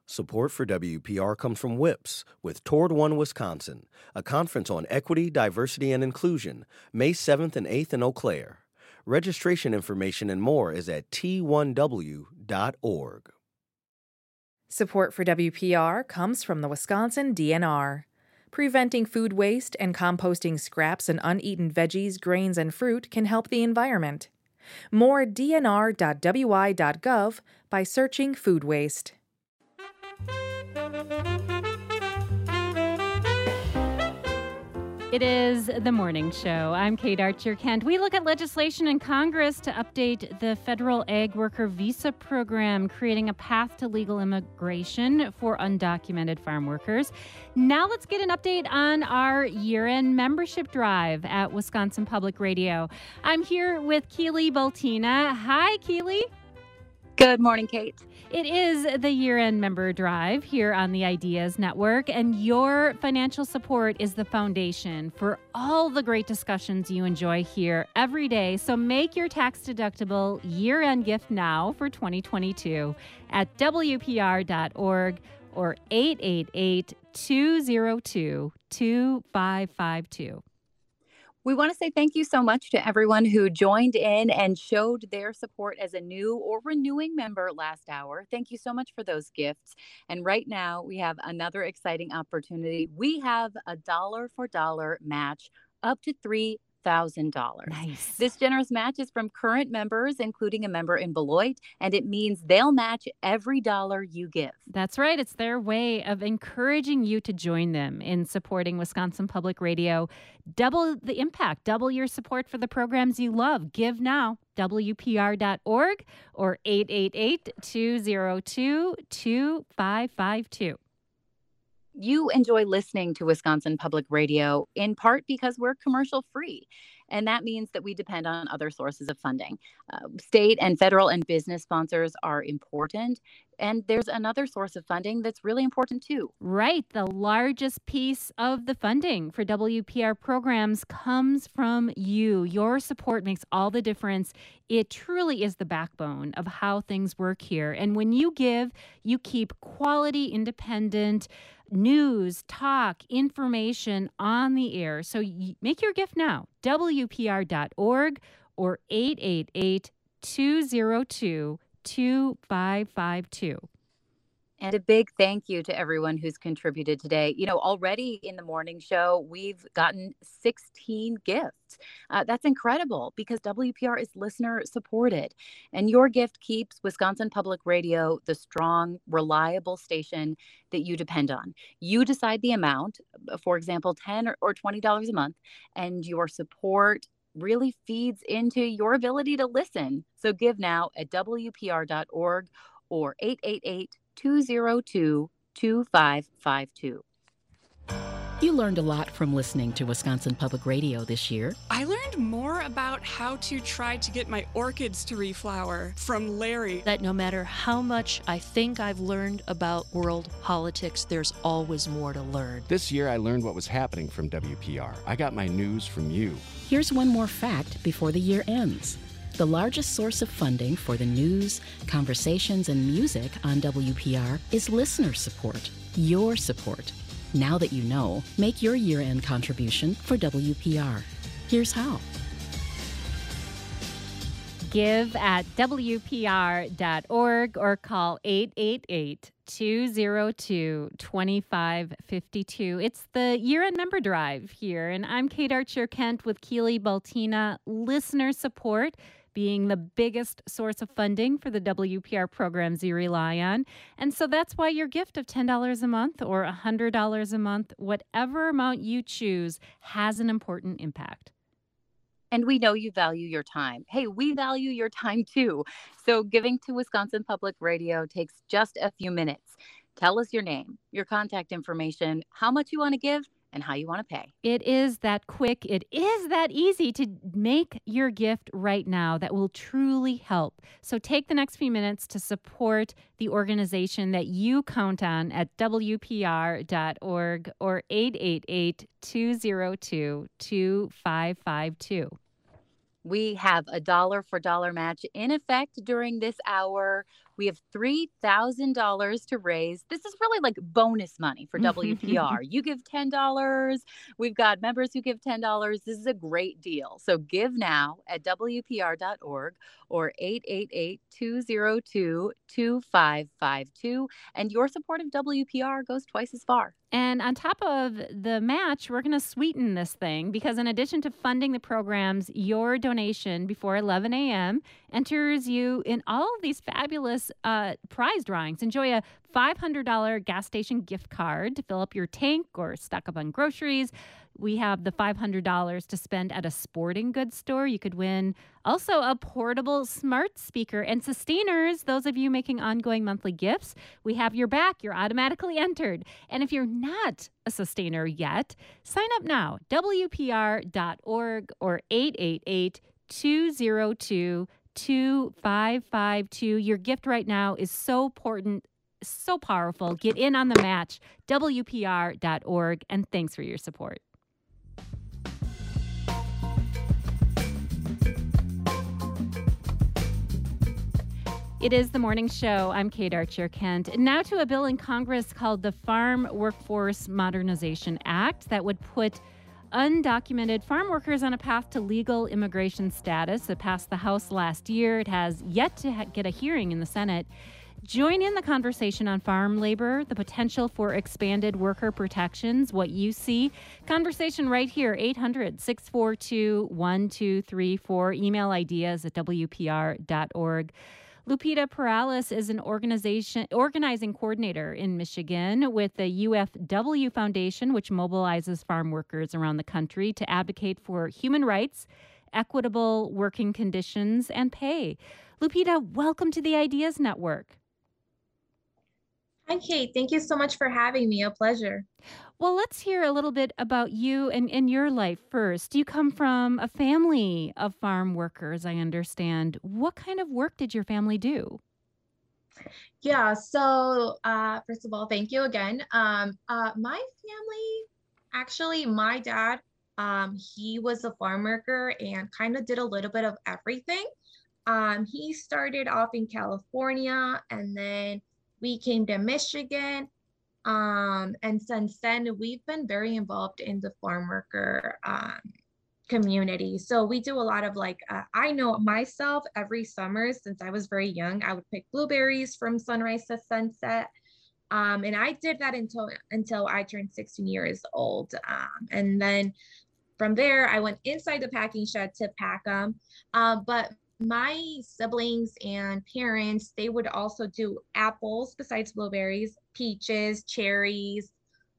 Support for WPR comes from WIPS with Toward One Wisconsin, a conference on equity, diversity, and inclusion, May 7th and 8th in Eau Claire. Registration information and more is at t1w.org. Support for WPR comes from the Wisconsin DNR. Preventing food waste and composting scraps and uneaten veggies, grains, and fruit can help the environment. More at dnr.wi.gov by searching food waste. It is The Morning Show. I'm Kate Archer-Kent. We look at legislation in Congress to update the federal ag worker visa program, creating a path to legal immigration for undocumented farm workers. Now let's get an update on our year-end membership drive at Wisconsin Public Radio. I'm here with Keely Baltina. Hi, Keely. Good morning, Kate. It is the year-end member drive here on the Ideas Network, and your financial support is the foundation for all the great discussions you enjoy here every day. So make your tax-deductible year-end gift now for 2022 at WPR.org or 888-202-2552. We want to say thank you so much to everyone who joined in and showed their support as a new or renewing member last hour. Thank you so much for those gifts. And right now, we have another exciting opportunity. We have a dollar-for-dollar match up to $3,000. Nice. This generous match is from current members, including a member in Beloit, and it means they'll match every dollar you give. That's right. It's their way of encouraging you to join them in supporting Wisconsin Public Radio. Double the impact, double your support for the programs you love. Give now, WPR.org or 888-202-2552. You enjoy listening to Wisconsin Public Radio in part because we're commercial free. And that means that we depend on other sources of funding. State and federal and business sponsors are important. And there's another source of funding that's really important too. Right. The largest piece of the funding for WPR programs comes from you. Your support makes all the difference. It truly is the backbone of how things work here. And when you give, you keep quality, independent news, talk, information on the air. So make your gift now. WPR.org or 888-202-2552. And a big thank you to everyone who's contributed today. You know, already in the morning show, we've gotten 16 gifts. That's incredible because WPR is listener supported. And your gift keeps Wisconsin Public Radio the strong, reliable station that you depend on. You decide the amount, for example, $10 or $20 a month, and your support really feeds into your ability to listen. So give now at WPR.org or 888-202-2552. You learned a lot from listening to Wisconsin Public Radio this year. I learned more about how to try to get my orchids to reflower from Larry. That no matter how much I think I've learned about world politics, there's always more to learn. This year I learned what was happening from WPR. I got my news from you. Here's one more fact before the year ends. The largest source of funding for the news, conversations, and music on WPR is listener support, your support. Now that you know, make your year-end contribution for WPR. Here's how. Give at WPR.org or call 888-202-2552. It's the year-end member drive here, and I'm Kate Archer-Kent with Keely Baltina. Listener support being the biggest source of funding for the WPR programs you rely on. And so that's why your gift of $10 a month or $100 a month, whatever amount you choose, has an important impact. And we know you value your time. Hey, we value your time too. So giving to Wisconsin Public Radio takes just a few minutes. Tell us your name, your contact information, how much you want to give, and how you want to pay. It is that quick. It is that easy to make your gift right now that will truly help. So take the next few minutes to support the organization that you count on at WPR.org or 888-202-2552. We have a dollar-for-dollar match in effect during this hour. We have $3,000 to raise. This is really like bonus money for WPR. You give $10. We've got members who give $10. This is a great deal. So give now at WPR.org or 888-202-2552. And your support of WPR goes twice as far. And on top of the match, we're going to sweeten this thing because in addition to funding the programs, your donation before 11 a.m. enters you in all of these fabulous prize drawings. Enjoy a $500 gas station gift card to fill up your tank or stock up on groceries. We have the $500 to spend at a sporting goods store. You could win also a portable smart speaker. And sustainers, those of you making ongoing monthly gifts, we have your back. You're automatically entered. And if you're not a sustainer yet, sign up now. WPR.org or 888-202-2552. Your gift right now is so important, so powerful. Get in on the match. WPR.org. And thanks for your support. It is the morning show. I'm Kate Archer-Kent. Now to a bill in Congress called the Farm Workforce Modernization Act that would put undocumented farm workers on a path to legal immigration status. It passed the House last year. It has yet to get a hearing in the Senate. Join in the conversation on farm labor, the potential for expanded worker protections, what you see. Conversation right here, 800-642-1234. Email ideas at WPR.org. Lupita Perales is an organizing coordinator in Michigan with the UFW Foundation, which mobilizes farm workers around the country to advocate for human rights, equitable working conditions, and pay. Lupita, welcome to the Ideas Network. Hi, Kate. Thank you so much for having me. A pleasure. Well, let's hear a little bit about you and your life first. You come from a family of farm workers, I understand. What kind of work did your family do? Yeah, so first of all, thank you again. My family, actually, my dad, he was a farm worker and kind of did a little bit of everything. He started off in California and then we came to Michigan. And since then, we've been very involved in the farm worker community. So we do a lot of I know myself every summer since I was very young, I would pick blueberries from sunrise to sunset. And I did that until I turned 16 years old. And then from there, I went inside the packing shed to pack them. But my siblings and parents, they would also do apples besides blueberries, peaches, cherries,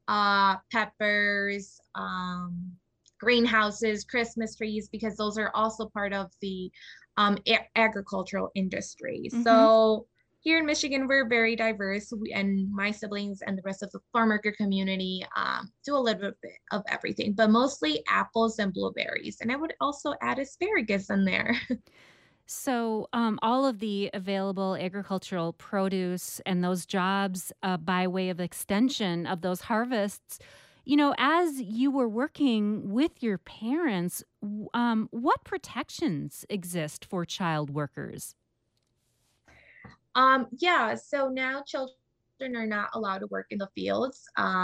peppers, greenhouses, Christmas trees, because those are also part of the agricultural industry. Mm-hmm. So here in Michigan, we're very diverse, and my siblings and the rest of the farm worker community do a little bit of everything, but mostly apples and blueberries. And I would also add asparagus in there. So all of the available agricultural produce and those jobs by way of extension of those harvests, you know, as you were working with your parents, what protections exist for child workers? Yeah, so now children are not allowed to work in the fields.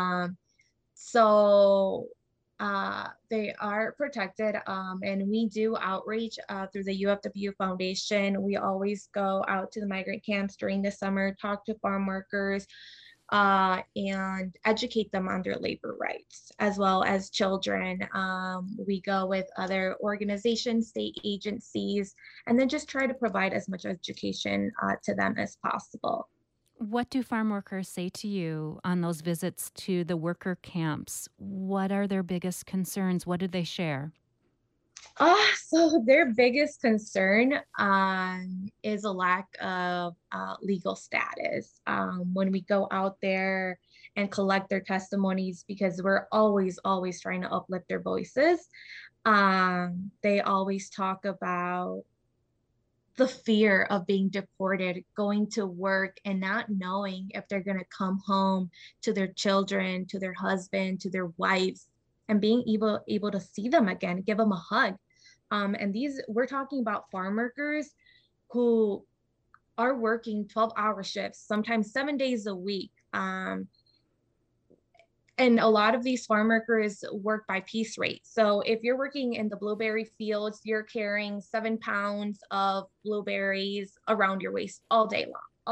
So they are protected, and we do outreach through the UFW Foundation. We always go out to the migrant camps during the summer, talk to farm workers, and educate them on their labor rights, as well as children. We go with other organizations, state agencies, and then just try to provide as much education to them as possible. What do farm workers say to you on those visits to the worker camps? What are their biggest concerns? What do they share? So their biggest concern is a lack of legal status. When we go out there and collect their testimonies, because we're always trying to uplift their voices, they always talk about the fear of being deported, going to work and not knowing if they're going to come home to their children, to their husband, to their wives, and being able to see them again, give them a hug. And we're talking about farm workers who are working 12-hour shifts, sometimes 7 days a week. And a lot of these farm workers work by piece rate. So if you're working in the blueberry fields, you're carrying 7 pounds of blueberries around your waist all day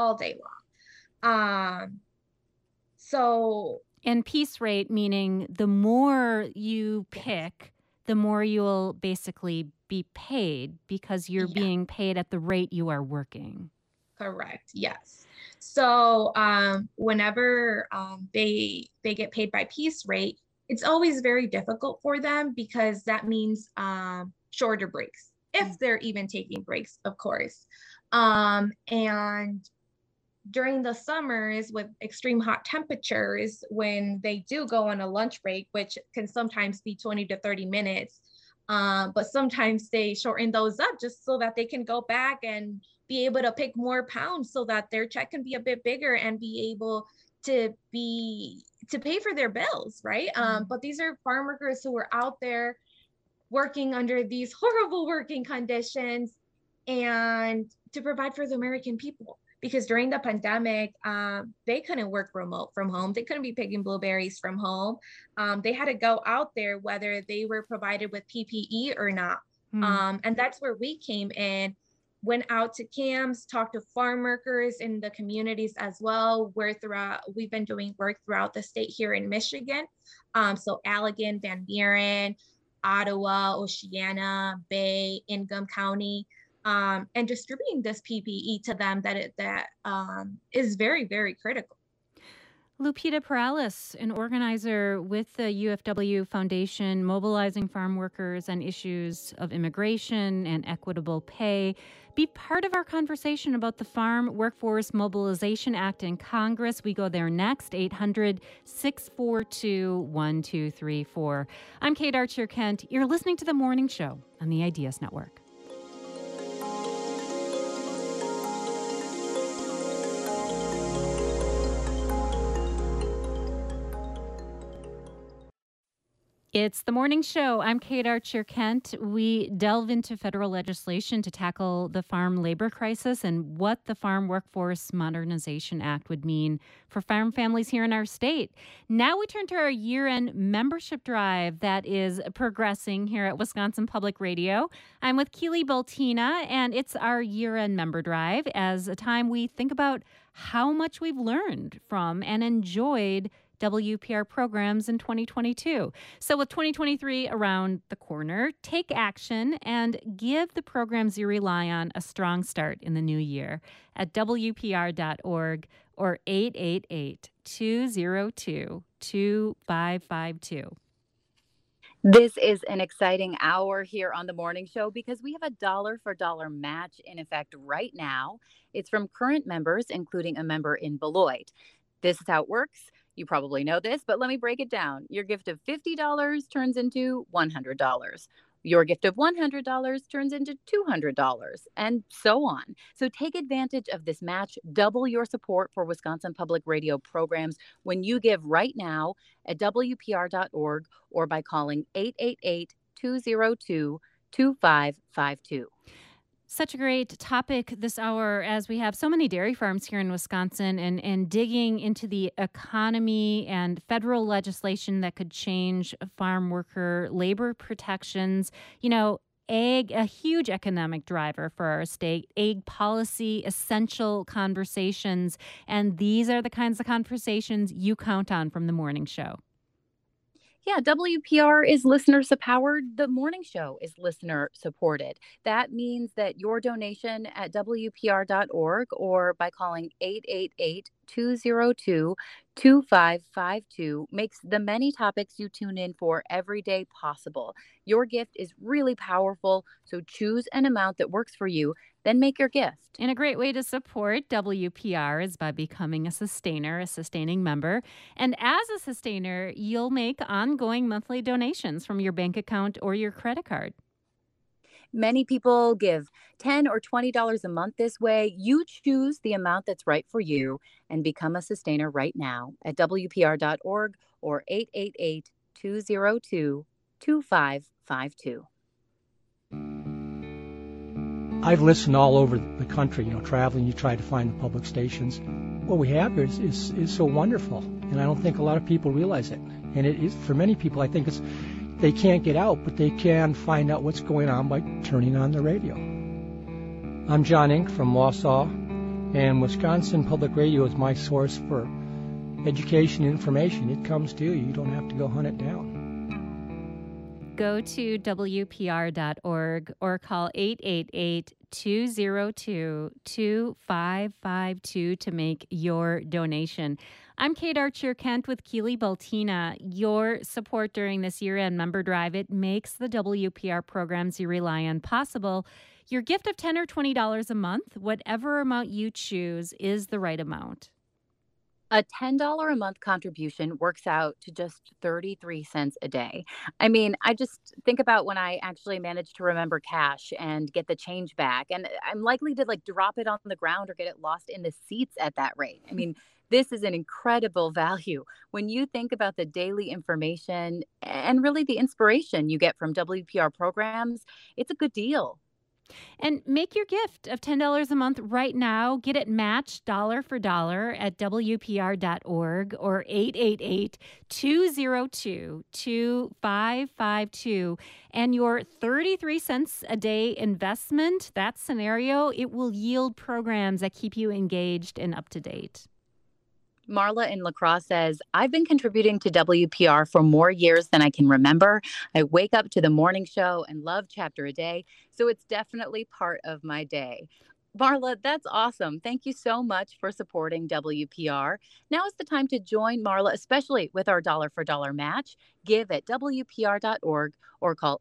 long. So. And piece rate, meaning the more you pick, the more you'll basically be paid because you're being paid at the rate you are working. Correct. Yes. So whenever they get paid by piece rate, it's always very difficult for them because that means shorter breaks, if they're even taking breaks, of course. And during the summers with extreme hot temperatures, when they do go on a lunch break, which can sometimes be 20 to 30 minutes, but sometimes they shorten those up just so that they can go back and be able to pick more pounds so that their check can be a bit bigger and be able to pay for their bills, right? But these are farm workers who are out there working under these horrible working conditions and to provide for the American people. Because during the pandemic, they couldn't work remote from home. They couldn't be picking blueberries from home. They had to go out there, whether they were provided with PPE or not. And that's where we came in, went out to camps, talked to farm workers in the communities as well, where we've been doing work throughout the state here in Michigan. So Allegan, Van Buren, Ottawa, Oceana, Bay, Ingham County. And distributing this PPE to them that is very, very critical. Lupita Perales, an organizer with the UFW Foundation, mobilizing farm workers on issues of immigration and equitable pay. Be part of our conversation about the Farm Workforce Mobilization Act in Congress. We go there next, 800-642-1234. I'm Kate Archer-Kent. You're listening to The Morning Show on the Ideas Network. It's The Morning Show. I'm Kate Archer-Kent. We delve into federal legislation to tackle the farm labor crisis and what the Farm Workforce Modernization Act would mean for farm families here in our state. Now we turn to our year-end membership drive that is progressing here at Wisconsin Public Radio. I'm with Keely Baltina, and it's our year-end member drive as a time we think about how much we've learned from and enjoyed WPR programs in 2022. So with 2023 around the corner, take action and give the programs you rely on a strong start in the new year at WPR.org or 888-202-2552. This is an exciting hour here on The Morning Show because we have a dollar-for-dollar match in effect right now. It's from current members, including a member in Beloit. This is how it works. You probably know this, but let me break it down. Your gift of $50 turns into $100. Your gift of $100 turns into $200, and so on. So take advantage of this match. Double your support for Wisconsin Public Radio programs when you give right now at WPR.org or by calling 888-202-2552. Such a great topic this hour as we have so many dairy farms here in Wisconsin and digging into the economy and federal legislation that could change farm worker labor protections. You know, egg, a huge economic driver for our state, egg policy, essential conversations. And these are the kinds of conversations you count on from The Morning Show. Yeah, WPR is listener-supported. The Morning Show is listener-supported. That means that your donation at WPR.org or by calling 888-202-2552 makes the many topics you tune in for every day possible. Your gift is really powerful, so choose an amount that works for you, then make your gift. And a great way to support WPR is by becoming a sustainer, a sustaining member. And as a sustainer, you'll make ongoing monthly donations from your bank account or your credit card. Many people give $10 or $20 a month this way. You choose the amount that's right for you and become a sustainer right now at WPR.org or 888-202-2552. I've listened all over the country, traveling, you try to find the public stations. What we have is so wonderful, and I don't think a lot of people realize it. And it is, for many people, I think they can't get out, but they can find out what's going on by turning on the radio. I'm John Ink from Wausau, and Wisconsin Public Radio is my source for education and information. It comes to you. You don't have to go hunt it down. Go to WPR.org or call 888-202-2552 to make your donation. I'm Kate Archer-Kent with Keely Baltina. Your support during this year-end member drive, it makes the WPR programs you rely on possible. Your gift of $10 or $20 a month, whatever amount you choose, is the right amount. A $10 a month contribution works out to just 33 cents a day. I mean, I just think about when I actually managed to remember cash and get the change back, and I'm likely to drop it on the ground or get it lost in the seats at that rate. I mean, this is an incredible value when you think about the daily information and really the inspiration you get from WPR programs. It's a good deal. And make your gift of $10 a month right now. Get it matched dollar for dollar at WPR.org or 888-202-2552. And your 33 cents a day investment, that scenario, it will yield programs that keep you engaged and up to date. Marla in La Crosse says, I've been contributing to WPR for more years than I can remember. I wake up to the morning show and love Chapter a Day, so it's definitely part of my day. Marla, that's awesome. Thank you so much for supporting WPR. Now is the time to join Marla, especially with our dollar for dollar match. Give at WPR.org or call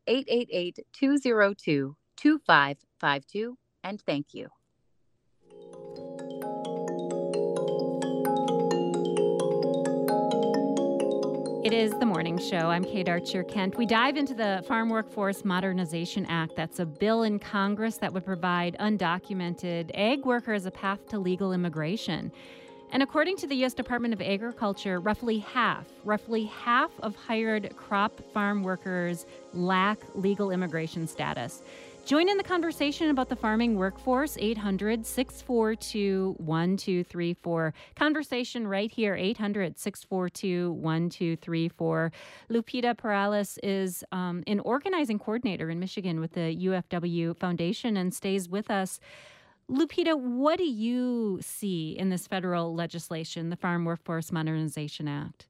888-202-2552. And thank you. It is the morning show. I'm Kate Archer-Kent. We dive into the Farm Workforce Modernization Act. That's a bill in Congress that would provide undocumented ag workers a path to legal immigration. And according to the U.S. Department of Agriculture, roughly half of hired crop farm workers lack legal immigration status. Join in the conversation about the farming workforce, 800-642-1234. Conversation right here, 800-642-1234. Lupita Perales is an organizing coordinator in Michigan with the UFW Foundation and stays with us. Lupita, what do you see in this federal legislation, the Farm Workforce Modernization Act?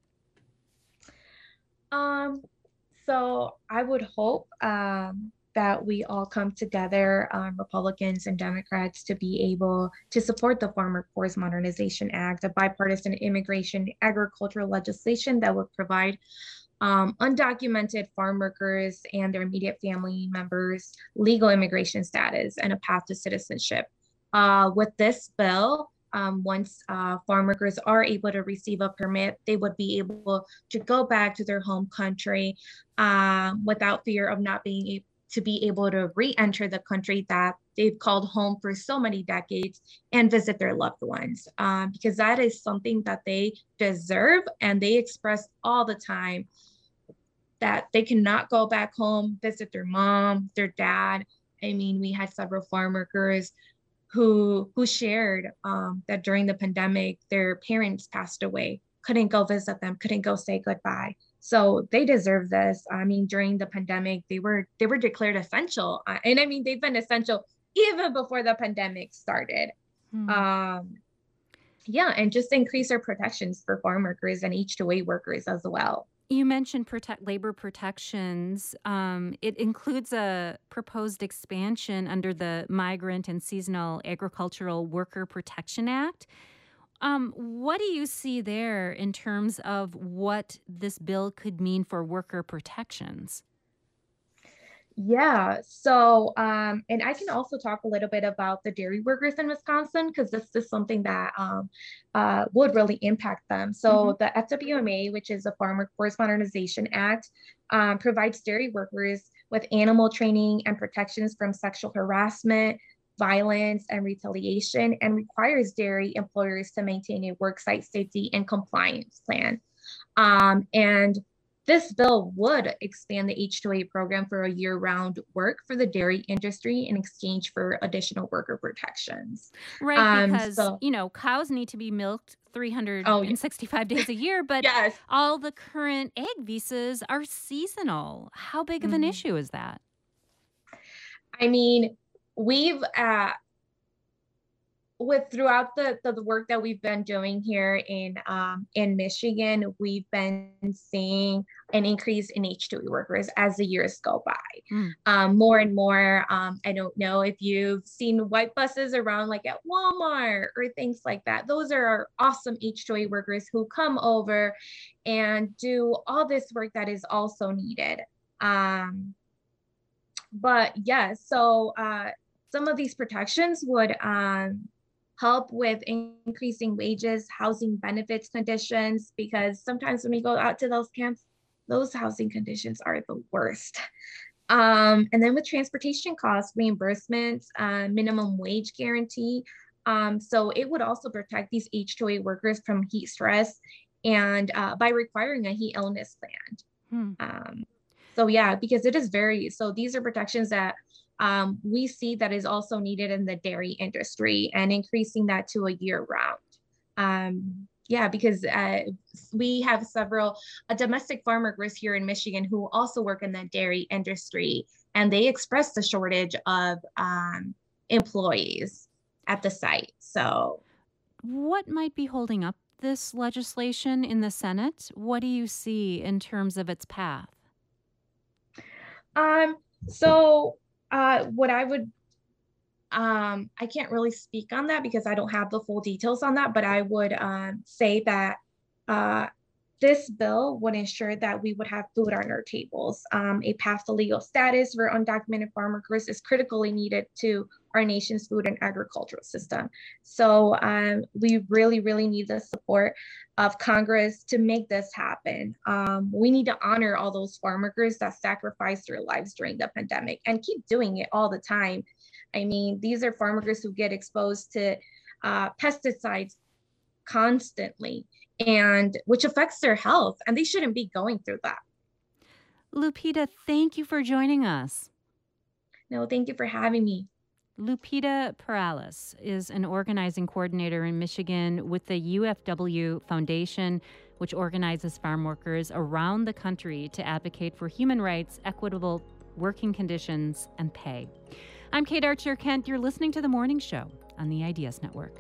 So I would hope that we all come together, Republicans and Democrats, to be able to support the Farm Workforce Modernization Act, a bipartisan immigration agricultural legislation that would provide undocumented farm workers and their immediate family members legal immigration status and a path to citizenship. With this bill, once farm workers are able to receive a permit, they would be able to go back to their home country without fear of not being able to re-enter the country that they've called home for so many decades and visit their loved ones, because that is something that they deserve, and they express all the time that they cannot go back home, visit their mom, their dad. I mean, we had several farm workers who shared that during the pandemic, their parents passed away, couldn't go visit them, couldn't go say goodbye. So they deserve this. I mean, during the pandemic, they were declared essential. And I mean, they've been essential even before the pandemic started. And just increase our protections for farm workers and H-2A workers as well. You mentioned labor protections. It includes a proposed expansion under the Migrant and Seasonal Agricultural Worker Protection Act. What do you see there in terms of what this bill could mean for worker protections? Yeah, so, and I can also talk a little bit about the dairy workers in Wisconsin, because this is something that would really impact them. So the FWMA, which is the Farm Workforce Modernization Act, provides dairy workers with animal training and protections from sexual harassment, violence, and retaliation, and requires dairy employers to maintain a worksite safety and compliance plan. And this bill would expand the H-2A program for a year-round work for the dairy industry in exchange for additional worker protections. Right, because, cows need to be milked 365 days a year, but yes. all the current egg visas are seasonal. How big of an issue is that? I mean, we've throughout the work that we've been doing here in Michigan, we've been seeing an increase in H-2A workers as the years go by. More and more. I don't know if you've seen white buses around like at Walmart or things like that. Those are our awesome H-2A workers who come over and do all this work that is also needed. But yes, so some of these protections would help with increasing wages, housing benefits conditions, because sometimes when we go out to those camps, those housing conditions are the worst. And then with transportation costs, reimbursements, minimum wage guarantee. So it would also protect these H-2A workers from heat stress and by requiring a heat illness plan. So yeah, because it is so these are protections that we see that is also needed in the dairy industry and increasing that to a year round. Yeah, because we have several domestic farm workers here in Michigan who also work in the dairy industry, and they express the shortage of employees at the site. So what might be holding up this legislation in the Senate? What do you see in terms of its path? What I would, I can't really speak on that because I don't have the full details on that, but I would say that this bill would ensure that we would have food on our tables. A path to legal status for undocumented farm workers is critically needed to our nation's food and agricultural system. So we really, really need the support of Congress to make this happen. We need to honor all those farm workers that sacrificed their lives during the pandemic and keep doing it all the time. I mean, these are farm workers who get exposed to pesticides constantly, and which affects their health, and they shouldn't be going through that. Lupita, thank you for joining us. No, thank you for having me. Lupita Perales is an organizing coordinator in Michigan with the UFW Foundation, which organizes farm workers around the country to advocate for human rights, equitable working conditions, and pay. I'm Kate Archer-Kent. You're listening to The Morning Show on the Ideas Network.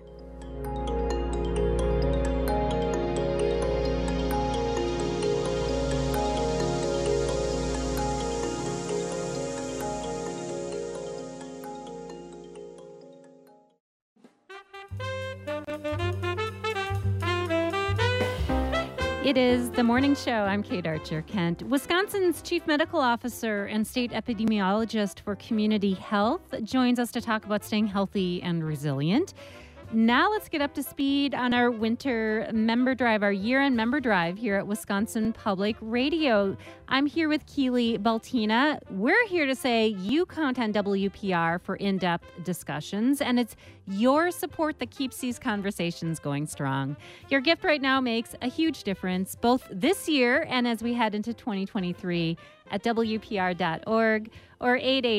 It is The Morning Show. I'm Kate Archer-Kent. Wisconsin's Chief Medical Officer and State Epidemiologist for Community Health joins us to talk about staying healthy and resilient. Now let's get up to speed on our winter member drive, our year-end member drive here at Wisconsin Public Radio. I'm here with Keely Baltina. We're here to say you count on WPR for in-depth discussions, and it's your support that keeps these conversations going strong. Your gift right now makes a huge difference, both this year and as we head into 2023 at WPR.org or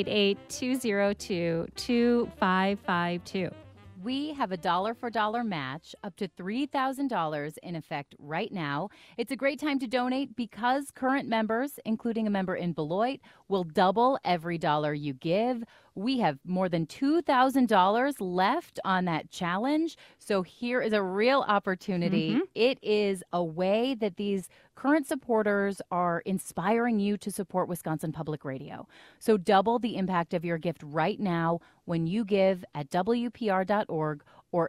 888-202-2552. We have a dollar-for-dollar match up to $3,000 in effect right now. It's a great time to donate because current members, including a member in Beloit, will double every dollar you give. We have more than $2,000 left on that challenge. So here is a real opportunity. It is a way that these current supporters are inspiring you to support Wisconsin Public Radio. So double the impact of your gift right now when you give at WPR.org or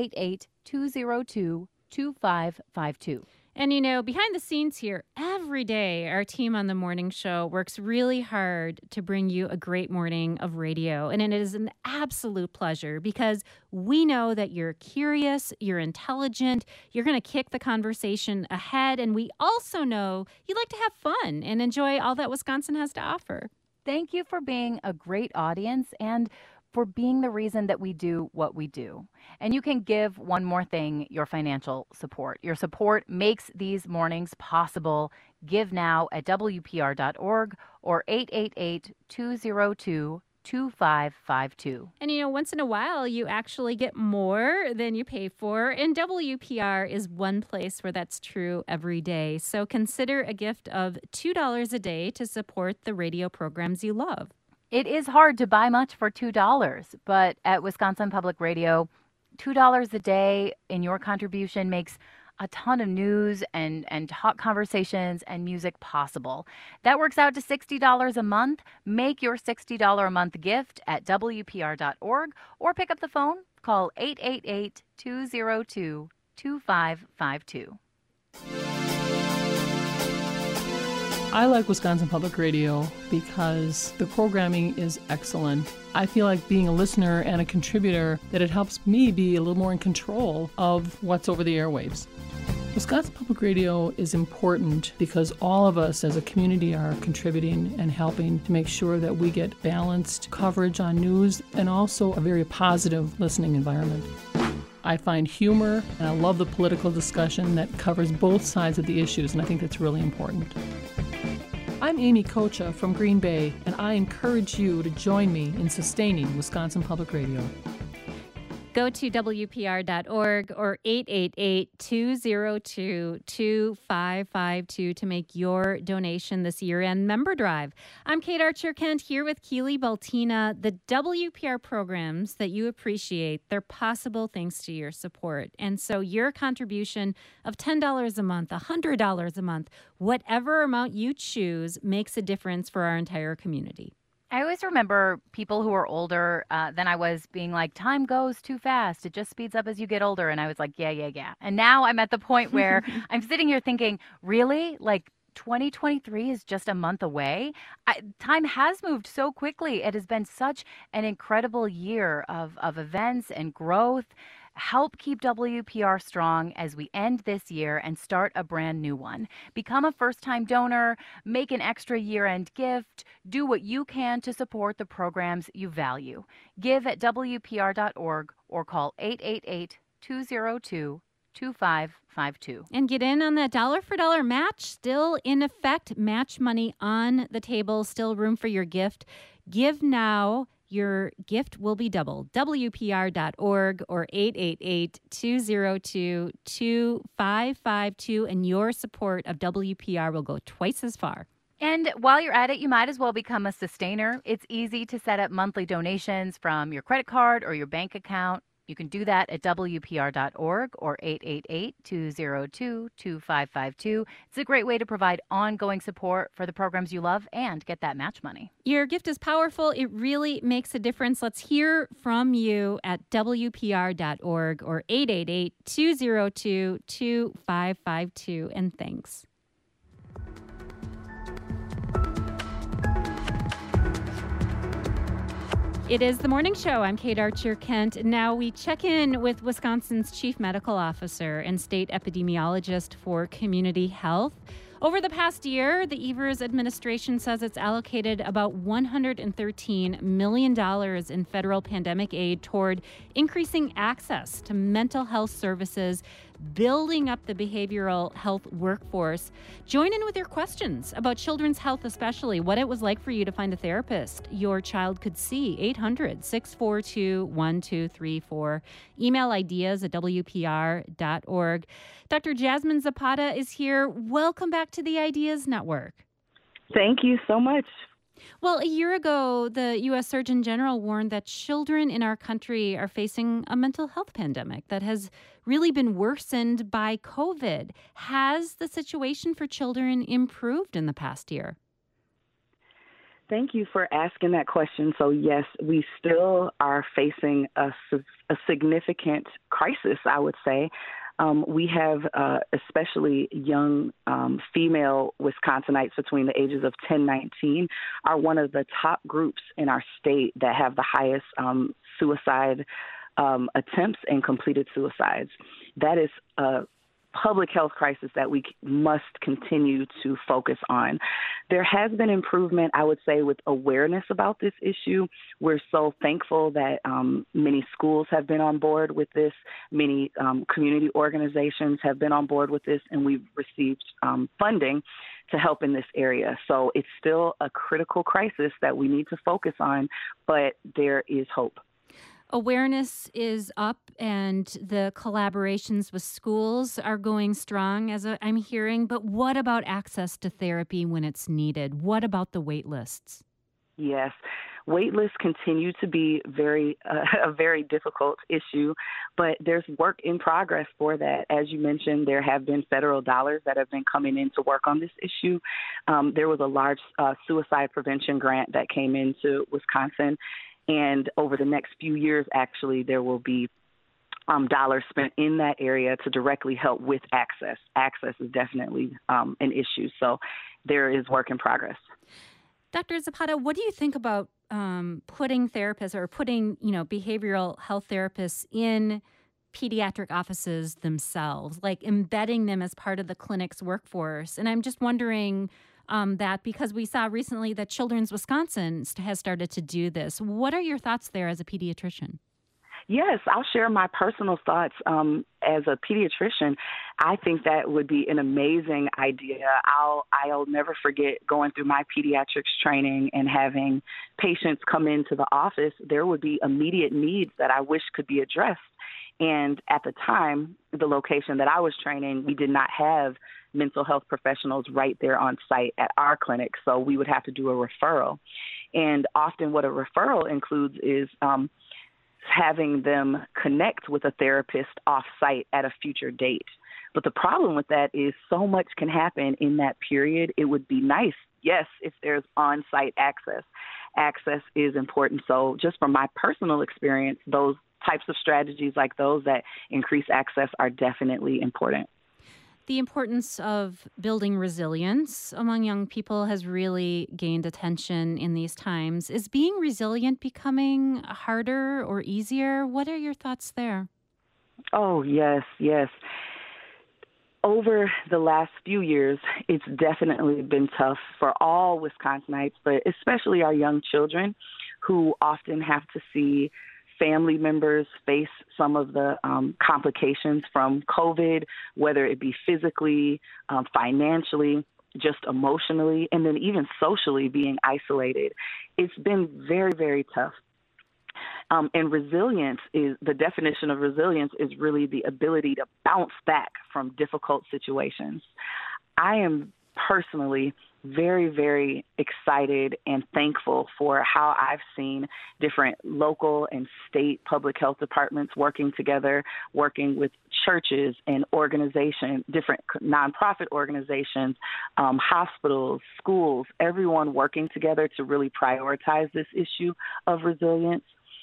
888-202-2552. And, you know, behind the scenes here, every day, our team on The Morning Show works really hard to bring you a great morning of radio. And it is an absolute pleasure because we know that you're curious, you're intelligent, you're going to kick the conversation ahead. And we also know you like to have fun and enjoy all that Wisconsin has to offer. Thank you for being a great audience and for being the reason that we do what we do. And you can give one more thing, your financial support. Your support makes these mornings possible. Give now at WPR.org or 888-202-2552. And once in a while, you actually get more than you pay for. And WPR is one place where that's true every day. So consider a gift of $2 a day to support the radio programs you love. It is hard to buy much for $2, but at Wisconsin Public Radio, $2 a day in your contribution makes a ton of news and hot conversations and music possible. That works out to $60 a month. Make your $60 a month gift at WPR.org or pick up the phone. Call 888-202-2552. I like Wisconsin Public Radio because the programming is excellent. I feel like being a listener and a contributor that it helps me be a little more in control of what's over the airwaves. Wisconsin Public Radio is important because all of us as a community are contributing and helping to make sure that we get balanced coverage on news and also a very positive listening environment. I find humor and I love the political discussion that covers both sides of the issues, and I think that's really important. I'm Amy Kocha from Green Bay, and I encourage you to join me in sustaining Wisconsin Public Radio. Go to WPR.org or 888-202-2552 to make your donation this year-end member drive. I'm Kate Archer-Kent here with Keely Baltina. The WPR programs that you appreciate, they're possible thanks to your support. And so your contribution of $10 a month, $100 a month, whatever amount you choose makes a difference for our entire community. I always remember people who are older than I was being like, time goes too fast. It just speeds up as you get older. And I was like, yeah. And now I'm at the point where I'm sitting here thinking, really? Like 2023 is just a month away? Time has moved so quickly. It has been such an incredible year of events and growth. Help keep WPR strong as we end this year and start a brand new one. Become a first-time donor, make an extra year-end gift, do what you can to support the programs you value. Give at WPR.org or call 888-202-2552. And get in on that dollar-for-dollar match, still in effect. Match money on the table, still room for your gift. Give now. Your gift will be doubled. WPR.org or 888-202-2552, and your support of WPR will go twice as far. And while you're at it, you might as well become a sustainer. It's easy to set up monthly donations from your credit card or your bank account. You can do that at WPR.org or 888-202-2552. It's a great way to provide ongoing support for the programs you love and get that match money. Your gift is powerful. It really makes a difference. Let's hear from you at WPR.org or 888-202-2552. And thanks. It is the morning show. I'm Kate Archer-Kent. Now we check in with Wisconsin's Chief Medical Officer and State Epidemiologist for Community Health. Over the past year, the Evers administration says it's allocated about $113 million in federal pandemic aid toward increasing access to mental health services, building up the behavioral health workforce. Join in with your questions about children's health, especially what it was like for you to find a therapist your child could see. 800-642-1234. Email ideas at WPR.org. Dr. Jasmine Zapata is here. Welcome back to the Ideas Network. Thank you so much. Well, a year ago, the U.S. Surgeon General warned that children in our country are facing a mental health pandemic that has really been worsened by COVID. Has the situation for children improved in the past year? Thank you for asking that question. So, yes, we still are facing a significant crisis, I would say. We have especially young female Wisconsinites between the ages of 10 and 19 are one of the top groups in our state that have the highest suicide attempts and completed suicides. That is public health crisis that we must continue to focus on. There has been improvement, I would say, with awareness about this issue. We're so thankful that many schools have been on board with this. Many community organizations have been on board with this, and we've received funding to help in this area. So it's still a critical crisis that we need to focus on, but there is hope. Awareness is up, and the collaborations with schools are going strong, as I'm hearing. But what about access to therapy when it's needed? What about the wait lists? Yes. Wait lists continue to be a very difficult issue, but there's work in progress for that. As you mentioned, there have been federal dollars that have been coming in to work on this issue. There was a large suicide prevention grant that came into Wisconsin. And over the next few years, actually, there will be dollars spent in that area to directly help with access. Access is definitely an issue. So there is work in progress. Dr. Zapata, what do you think about putting therapists or putting, behavioral health therapists in pediatric offices themselves, like embedding them as part of the clinic's workforce? And I'm just wondering that because we saw recently that Children's Wisconsin has started to do this. What are your thoughts there as a pediatrician? Yes, I'll share my personal thoughts. As a pediatrician, I think that would be an amazing idea. I'll never forget going through my pediatrics training and having patients come into the office. There would be immediate needs that I wish could be addressed. And at the time, the location that I was training, we did not have mental health professionals right there on site at our clinic. So we would have to do a referral. And often what a referral includes is having them connect with a therapist off-site at a future date. But the problem with that is so much can happen in that period. It would be nice, yes, if there's on-site access. Access is important. So just from my personal experience, those types of strategies like those that increase access are definitely important. The importance of building resilience among young people has really gained attention in these times. Is being resilient becoming harder or easier? What are your thoughts there? Oh, yes. Over the last few years, it's definitely been tough for all Wisconsinites, but especially our young children who often have to see family members face some of the complications from COVID, whether it be physically, financially, just emotionally, and then even socially being isolated. It's been very, very tough. And resilience is the definition of resilience is really the ability to bounce back from difficult situations. I am personally very, very excited and thankful for how I've seen different local and state public health departments working together, working with churches and organizations, different nonprofit organizations, hospitals, schools, everyone working together to really prioritize this issue of resilience.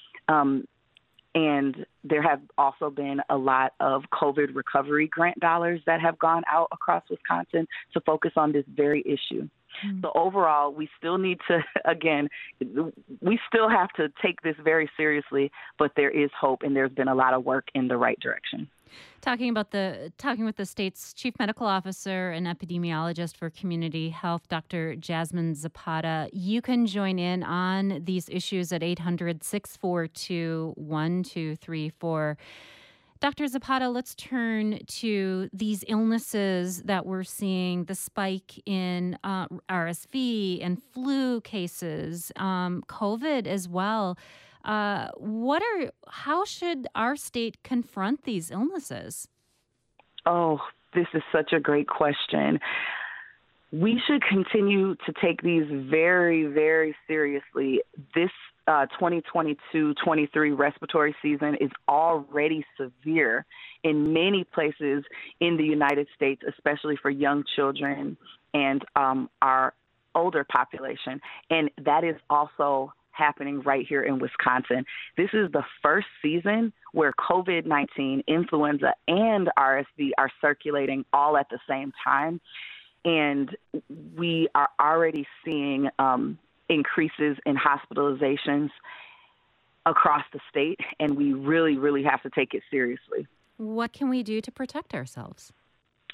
And there have also been a lot of COVID recovery grant dollars that have gone out across Wisconsin to focus on this very issue. So overall, we still need to, again, we still have to take this very seriously, but there is hope and there's been a lot of work in the right direction. Talking with the state's chief medical officer and epidemiologist for community health, Dr. Jasmine Zapata. You can join in on these issues at 800-642-1234. Dr. Zapata, let's turn to these illnesses that we're seeing, the spike in RSV and flu cases, COVID as well. How should our state confront these illnesses? Oh, this is such a great question. We should continue to take these very, very seriously. This 2022-23 respiratory season is already severe in many places in the United States, especially for young children and our older population. And that is also happening right here in Wisconsin. This is the first season where COVID-19, influenza, and RSV are circulating all at the same time. And we are already seeing increases in hospitalizations across the state, and we really, really have to take it seriously. What can we do to protect ourselves?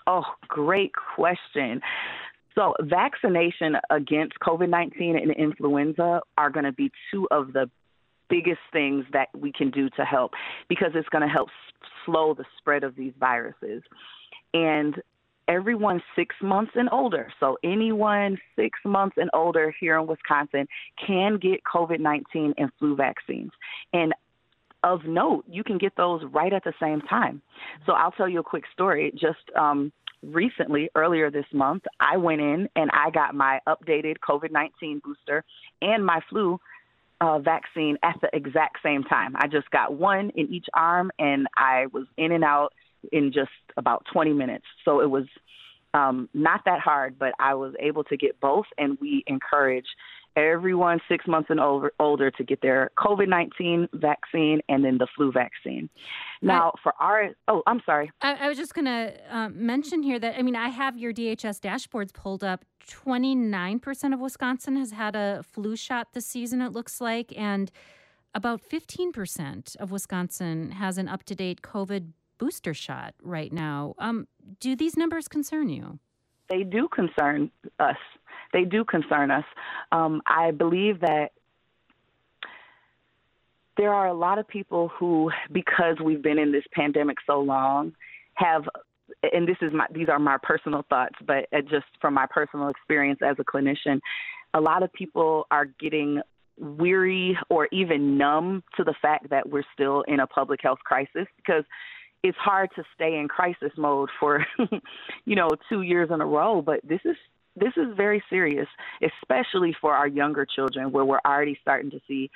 Oh, great question. So vaccination against COVID-19 and influenza are going to be two of the biggest things that we can do to help, because it's going to help slow the spread of these viruses. And everyone 6 months and older, so anyone 6 months and older here in Wisconsin can get COVID-19 and flu vaccines. And of note, you can get those right at the same time. So I'll tell you a quick story. Just recently, earlier this month, I went in and I got my updated COVID-19 booster and my flu vaccine at the exact same time. I just got one in each arm, and I was in and out in just about 20 minutes. So it was not that hard, but I was able to get both, and we encourage everyone 6 months and older to get their COVID-19 vaccine and then the flu vaccine. Now, I'm sorry. I was just going to mention here that, I have your DHS dashboards pulled up. 29% of Wisconsin has had a flu shot this season, it looks like, and about 15% of Wisconsin has an up-to-date COVID booster shot right now. Do these numbers concern you? They do concern us. They do concern us. I believe that there are a lot of people who, because we've been in this pandemic so long, have, and these are my personal thoughts, but just from my personal experience as a clinician, a lot of people are getting weary or even numb to the fact that we're still in a public health crisis, because it's hard to stay in crisis mode for, 2 years in a row. But this is very serious, especially for our younger children, where we're already starting to see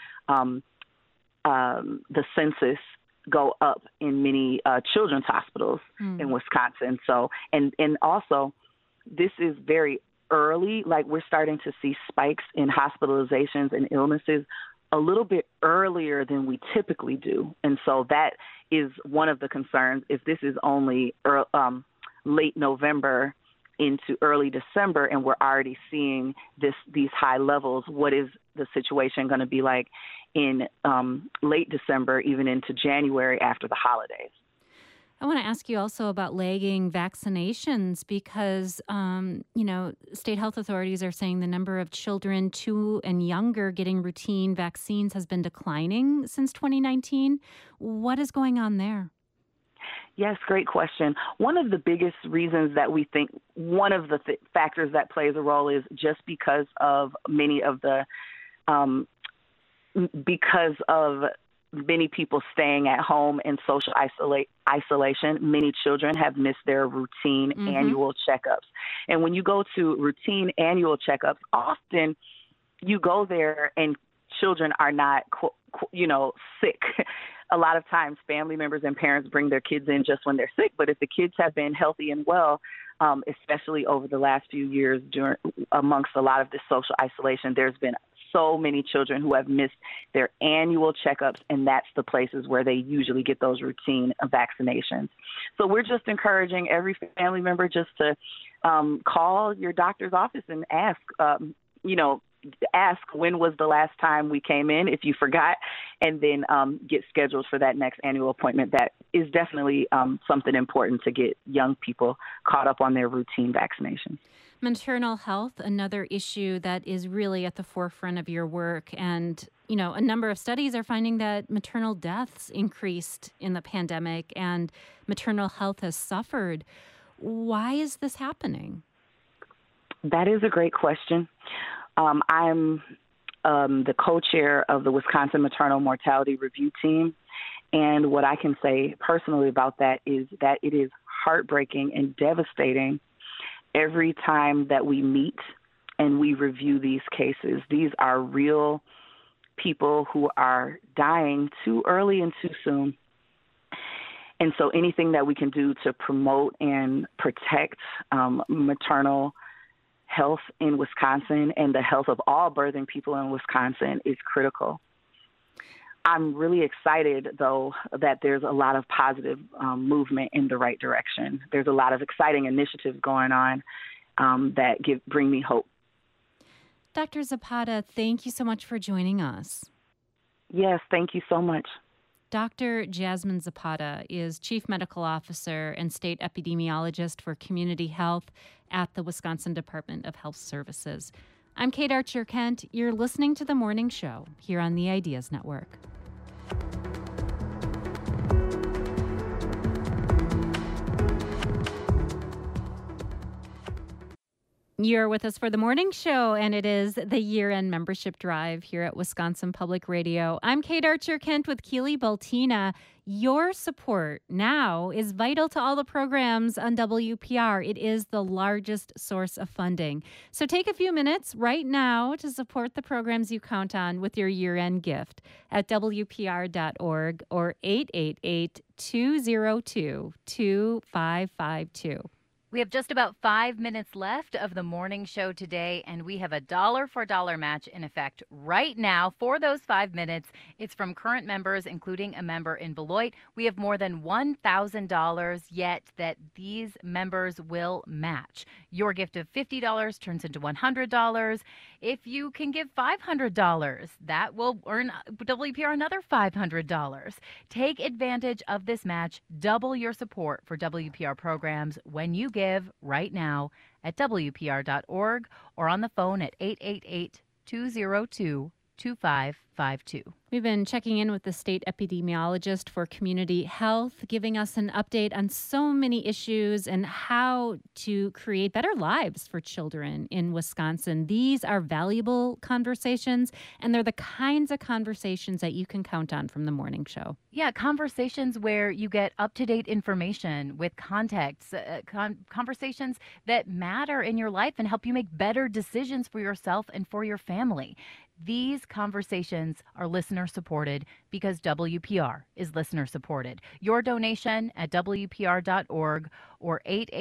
the census go up in many children's hospitals in Wisconsin. So, and also, this is very early. Like, we're starting to see spikes in hospitalizations and illnesses a little bit earlier than we typically do. And so that is one of the concerns. If this is only late November into early December and we're already seeing these high levels, what is the situation going to be like in late December, even into January after the holidays? I want to ask you also about lagging vaccinations because, state health authorities are saying the number of children 2 and younger getting routine vaccines has been declining since 2019. What is going on there? Yes, great question. One of the biggest reasons that we think one of the factors that plays a role is just because of many people staying at home in social isolation, many children have missed their routine annual checkups. And when you go to routine annual checkups, often you go there and children are not, sick. A lot of times family members and parents bring their kids in just when they're sick. But if the kids have been healthy and well, especially over the last few years amongst a lot of this social isolation, there's been so many children who have missed their annual checkups, and that's the places where they usually get those routine vaccinations. So we're just encouraging every family member just to call your doctor's office and ask when was the last time we came in, if you forgot, and then get scheduled for that next annual appointment. That is definitely something important to get young people caught up on their routine vaccinations. Maternal health, another issue that is really at the forefront of your work. And, a number of studies are finding that maternal deaths increased in the pandemic and maternal health has suffered. Why is this happening? That is a great question. I'm the co-chair of the Wisconsin Maternal Mortality Review Team. And what I can say personally about that is that it is heartbreaking and devastating every time that we meet and we review these cases. These are real people who are dying too early and too soon. And so anything that we can do to promote and protect maternal health in Wisconsin and the health of all birthing people in Wisconsin is critical. I'm really excited, though, that there's a lot of positive movement in the right direction. There's a lot of exciting initiatives going on that bring me hope. Dr. Zapata, thank you so much for joining us. Yes, thank you so much. Dr. Jasmine Zapata is Chief Medical Officer and State Epidemiologist for Community Health at the Wisconsin Department of Health Services. I'm Kate Archer-Kent. You're listening to The Morning Show here on the Ideas Network. You're with us for the morning show, and it is the year-end membership drive here at Wisconsin Public Radio. I'm Kate Archer-Kent with Keely Baltina. Your support now is vital to all the programs on WPR. It is the largest source of funding. So take a few minutes right now to support the programs you count on with your year-end gift at WPR.org or 888-202-2552. We have just about 5 minutes left of the morning show today, and we have a dollar for dollar match in effect right now for those 5 minutes. It's from current members, including a member in Beloit. We have more than $1,000 yet that these members will match. Your gift of $50 turns into $100. If you can give $500, that will earn WPR another $500. Take advantage of this match. Double your support for WPR programs when you give right now at WPR.org or on the phone at 888-202-2552. We've been checking in with the state epidemiologist for community health, giving us an update on so many issues and how to create better lives for children in Wisconsin. These are valuable conversations, and they're the kinds of conversations that you can count on from the morning show. Yeah, conversations where you get up-to-date information with context, conversations that matter in your life and help you make better decisions for yourself and for your family. These conversations are listener-supported because WPR is listener-supported. Your donation at WPR.org or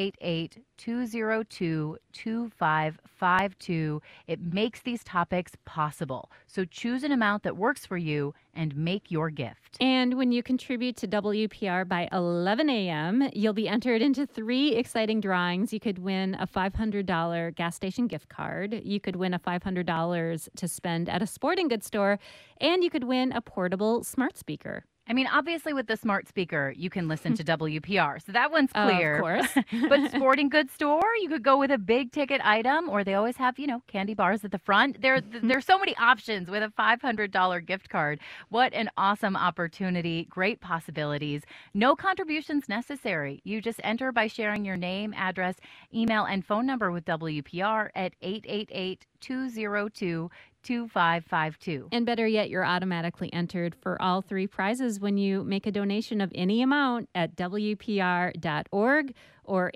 888-202-2552. It makes these topics possible. So choose an amount that works for you and make your gift. And when you contribute to WPR by 11 a.m., you'll be entered into 3 exciting drawings. You could win a $500 gas station gift card. You could win a $500 to spend at a sporting goods store. And you could win a portable smart speaker. I mean, obviously, with the smart speaker, you can listen to WPR. So that one's clear. Of course. But sporting goods store, you could go with a big ticket item, or they always have, candy bars at the front. There's so many options with a $500 gift card. What an awesome opportunity. Great possibilities. No contributions necessary. You just enter by sharing your name, address, email, and phone number with WPR at 888-202-2552. And better yet, you're automatically entered for all 3 prizes when you make a donation of any amount at WPR.org or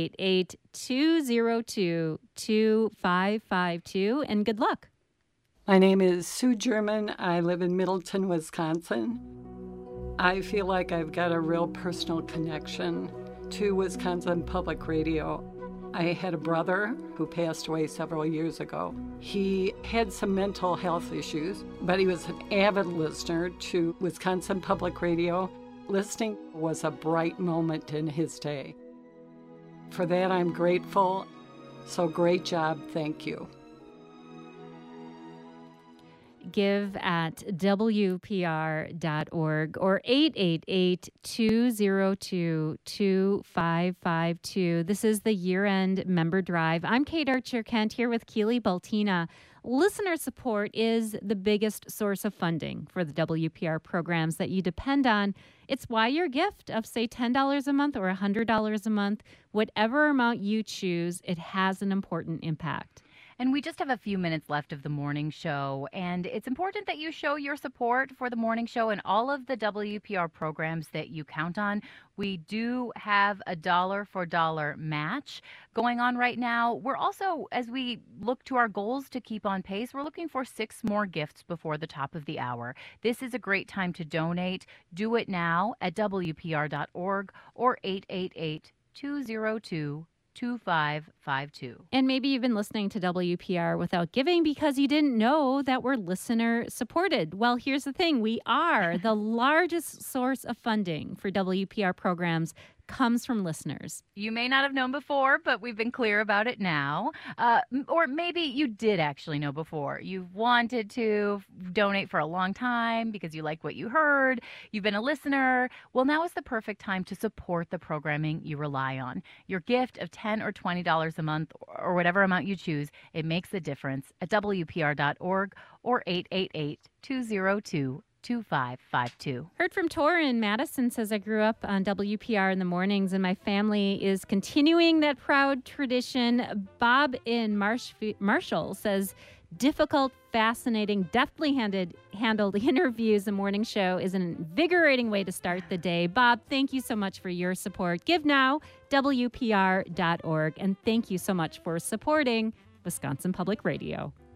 888-202-2552. And good luck. My name is Sue German. I live in Middleton, Wisconsin. I feel like I've got a real personal connection to Wisconsin Public Radio. I had a brother who passed away several years ago. He had some mental health issues, but he was an avid listener to Wisconsin Public Radio. Listening was a bright moment in his day. For that, I'm grateful. So great job. Thank you. Give at WPR.org or 888-202-2552. This is the year-end member drive. I'm Kate Archer-Kent here with Keely Baltina. Listener support is the biggest source of funding for the WPR programs that you depend on. It's why your gift of, say, $10 a month or $100 a month, whatever amount you choose, it has an important impact. And we just have a few minutes left of the morning show, and it's important that you show your support for the morning show and all of the WPR programs that you count on. We do have a dollar for dollar match going on right now. We're also, as we look to our goals to keep on pace, we're looking for 6 more gifts before the top of the hour. This is a great time to donate. Do it now at WPR.org or 888-202-2552. And maybe you've been listening to WPR without giving because you didn't know that we're listener supported. Well, here's the thing. We are the largest source of funding for WPR programs comes from listeners. You may not have known before, but we've been clear about it now. Or maybe you did actually know before. You've wanted to donate for a long time because you like what you heard. You've been a listener. Well, now is the perfect time to support the programming you rely on. Your gift of $10 or $20 a month or whatever amount you choose, it makes a difference at WPR.org or 888-202-2552. Heard from Torin. Madison says, I grew up on WPR in the mornings, and my family is continuing that proud tradition. Bob in Marshall says, difficult, fascinating, deftly handled interviews. The morning show is an invigorating way to start the day. Bob, thank you so much for your support. Give now, WPR.org. And thank you so much for supporting Wisconsin Public Radio.